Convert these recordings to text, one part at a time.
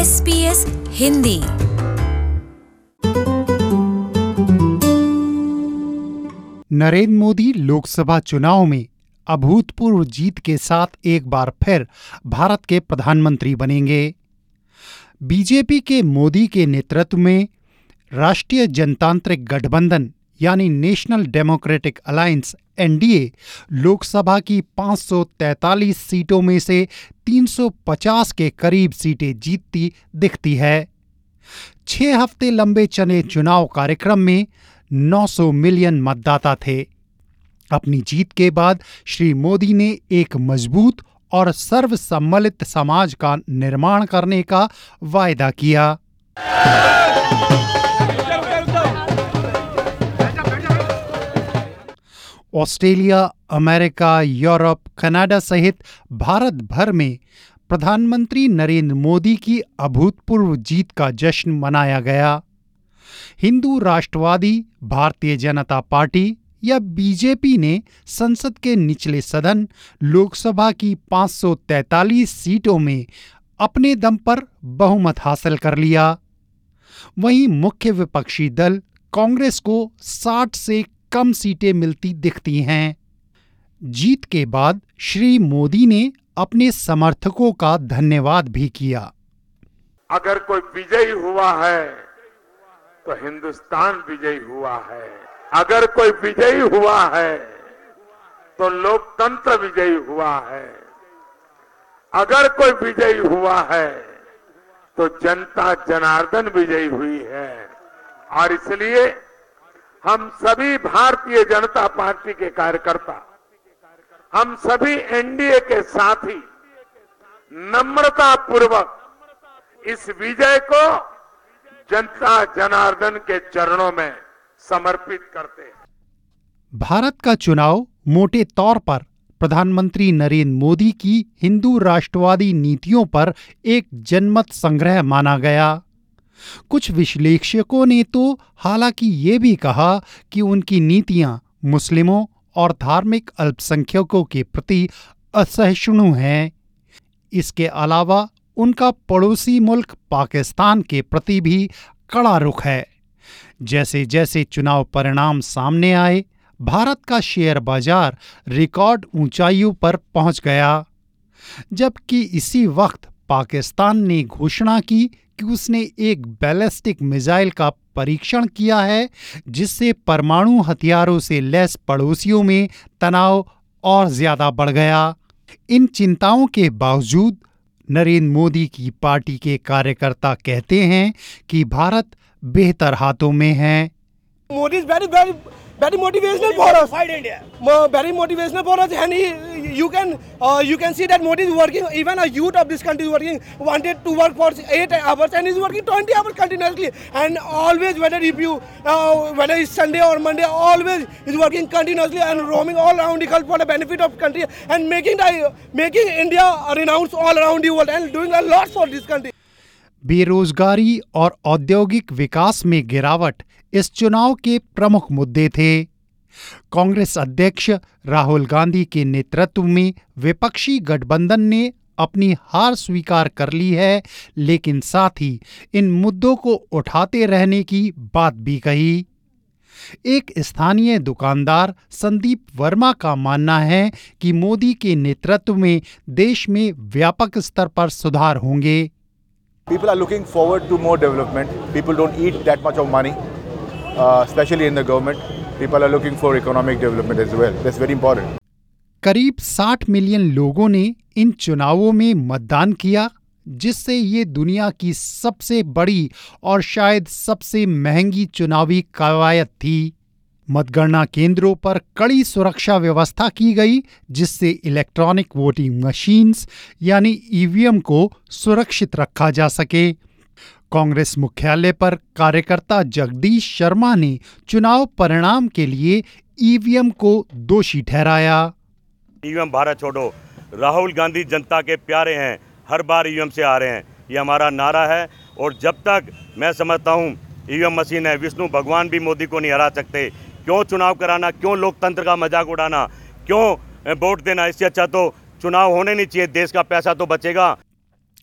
SBS Hindi. Narendra Modi Lok Sabha चुनाव में अभूतपूर्व जीत के साथ एक बार फिर भारत के प्रधानमंत्री बनेंगे। बीजेपी के मोदी के नेतृत्व में राष्ट्रीय जनतांत्रिक गठबंधन यानी national democratic alliance NDA Lok Sabha की 543 सीटों में से 350 के करीब सीटें जीतती दिखती है। 6 हफ्ते लंबे चले चुनाव कार्यक्रम में 900 मिलियन मतदाता थे। अपनी जीत के बाद श्री मोदी ने एक मजबूत और सर्वसम्मिलित समाज का निर्माण करने का वायदा किया। ऑस्ट्रेलिया, अमेरिका, यूरोप, कनाडा सहित भारत भर में प्रधानमंत्री नरेंद्र मोदी की अभूतपूर्व जीत का जश्न मनाया गया। हिंदू राष्ट्रवादी भारतीय जनता पार्टी या बीजेपी ने संसद के निचले सदन लोकसभा की 543 सीटों में अपने दम पर बहुमत हासिल कर लिया। वहीं मुख्य विपक्षी दल कांग्रेस को 60 से कम सीटें मिलती दिखती हैं। जीत के बाद श्री मोदी ने अपने समर्थकों का धन्यवाद भी किया। अगर कोई विजयी हुआ है तो हिंदुस्तान विजयी हुआ है। अगर कोई विजयी हुआ है तो लोकतंत्र विजयी हुआ है। अगर कोई विजयी हुआ है तो जनता जनार्दन विजयी हुई है। और इसलिए हम सभी भारतीय जनता पार्टी के कार्यकर्ता, हम सभी एनडीए के साथी नम्रता पूर्वक इस विजय को जनता जनार्दन के चरणों में समर्पित करते हैं। भारत का चुनाव मोटे तौर पर प्रधानमंत्री नरेंद्र मोदी की हिंदू राष्ट्रवादी नीतियों पर एक जनमत संग्रह माना गया। कुछ विश्लेषकों ने तो हालांकि ये भी कहा कि उनकी नीतियां मुस्लिमों और धार्मिक अल्पसंख्यकों के प्रति असहिष्णु हैं। इसके अलावा उनका पड़ोसी मुल्क पाकिस्तान के प्रति भी कड़ा रुख है। जैसे जैसे चुनाव परिणाम सामने आए, भारत का शेयर बाजार रिकॉर्ड ऊंचाइयों पर पहुंच गया, जबकि इसी वक्त पाकिस्तान ने घोषणा की कि उसने एक बैलिस्टिक मिसाइल का परीक्षण किया है, जिससे परमाणु हथियारों से लैस पड़ोसियों में तनाव और ज्यादा बढ़ गया। इन चिंताओं के बावजूद नरेंद्र मोदी की पार्टी के कार्यकर्ता कहते हैं कि भारत बेहतर हाथों में है। Modi is very motivational for us. Fight India. Very motivational for us, and you can see that Modi is working. Even a youth of this country is working. Wanted to work for 8 hours, and is working 20 hours continuously. And always, whether it's Sunday or Monday, always is working continuously and roaming all around the world for the benefit of country and making India renowned all around the world and doing a lot for this country. बेरोजगारी और औद्योगिक विकास में गिरावट इस चुनाव के प्रमुख मुद्दे थे। कांग्रेस अध्यक्ष राहुल गांधी के नेतृत्व में विपक्षी गठबंधन ने अपनी हार स्वीकार कर ली है, लेकिन साथ ही इन मुद्दों को उठाते रहने की बात भी कही। एक स्थानीय दुकानदार संदीप वर्मा का मानना है कि मोदी के नेतृत्व में देश में व्यापक स्तर पर सुधार होंगे। People are looking forward to more development. People don't eat that much of money, especially in the government. People are looking for economic development as well. That's very important. करीब 60 मिलियन लोगों ने इन चुनावों में मतदान किया, जिससे ये दुनिया की सबसे बड़ी और शायद सबसे महंगी चुनावी कवायद थी। मतगणना केंद्रों पर कड़ी सुरक्षा व्यवस्था की गई, जिससे इलेक्ट्रॉनिक वोटिंग मशीन्स यानी ईवीएम को सुरक्षित रखा जा सके। कांग्रेस मुख्यालय पर कार्यकर्ता जगदीश शर्मा ने चुनाव परिणाम के लिए ईवीएम को दोषी ठहराया। ईवीएम भारत छोड़ो, राहुल गांधी जनता के प्यारे हैं, हर बार ईवीएम से आ रहे हैं, ये हमारा नारा है। और जब तक मैं समझता हूँ ईवीएम मशीन है, विष्णु भगवान भी मोदी को नहीं हरा सकते। क्यों चुनाव कराना, क्यों लोकतंत्र का मजाक उड़ाना, क्यों वोट देना? इससे अच्छा तो चुनाव होने नहीं चाहिए, देश का पैसा तो बचेगा।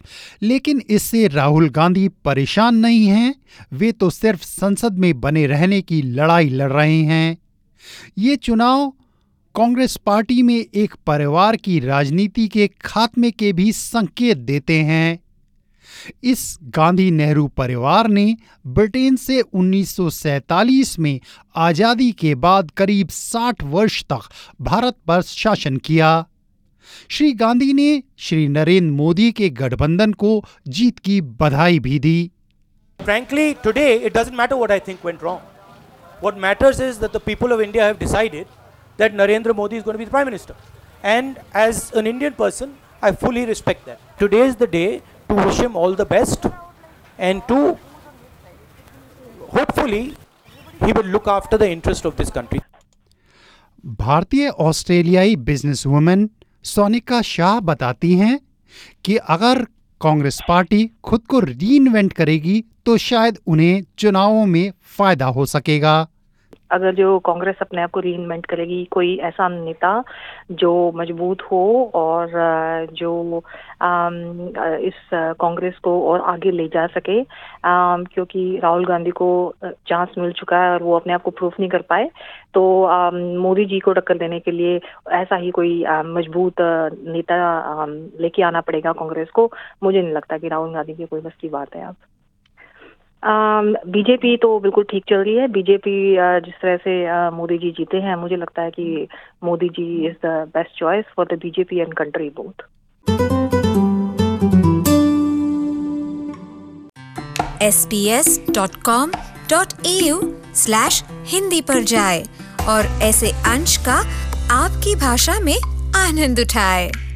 लेकिन इससे राहुल गांधी परेशान नहीं हैं, वे तो सिर्फ संसद में बने रहने की लड़ाई लड़ रहे हैं। ये चुनाव कांग्रेस पार्टी में एक परिवार की राजनीति के खात्मे के भी संकेत देते हैं। इस गांधी नेहरू परिवार ने ब्रिटेन से 1947 में आजादी के बाद करीब 60 वर्ष तक भारत पर शासन किया। श्री गांधी ने श्री नरेंद्र मोदी के गठबंधन को जीत की बधाई भी दी। Frankly, today it doesn't matter what I think went wrong. What matters is that the people of India have decided that Narendra Modi is going to be the Prime Minister. And as an Indian person, I fully respect that. Today is the day to wish him all the best and to hopefully he will look after the interest of this country. भारतीय ऑस्ट्रेलियाई businesswoman Sonika Shah बताती हैं कि अगर Congress party खुद को reinvent करेगी तो शायद उन्हें चुनावों में फायदा हो सकेगा। अगर जो कांग्रेस अपने आप को रीइन्वेंट करेगी, कोई ऐसा नेता जो मजबूत हो और जो इस कांग्रेस को और आगे ले जा सके, क्योंकि राहुल गांधी को चांस मिल चुका है और वो अपने आप को प्रूफ नहीं कर पाए, तो मोदी जी को टक्कर देने के लिए ऐसा ही कोई मजबूत नेता लेके आना पड़ेगा कांग्रेस को। मुझे नहीं लगता कि राहुल गांधी की कोई बस की बात है। अब बीजेपी तो बिल्कुल ठीक चल रही है। बीजेपी जिस तरह से मोदी जी जीते हैं, मुझे लगता है कि Modi ji is the best choice for the BJP and country both. sbs.com.au/hindi पर जाए और ऐसे अंश का आपकी भाषा में आनंद उठाए।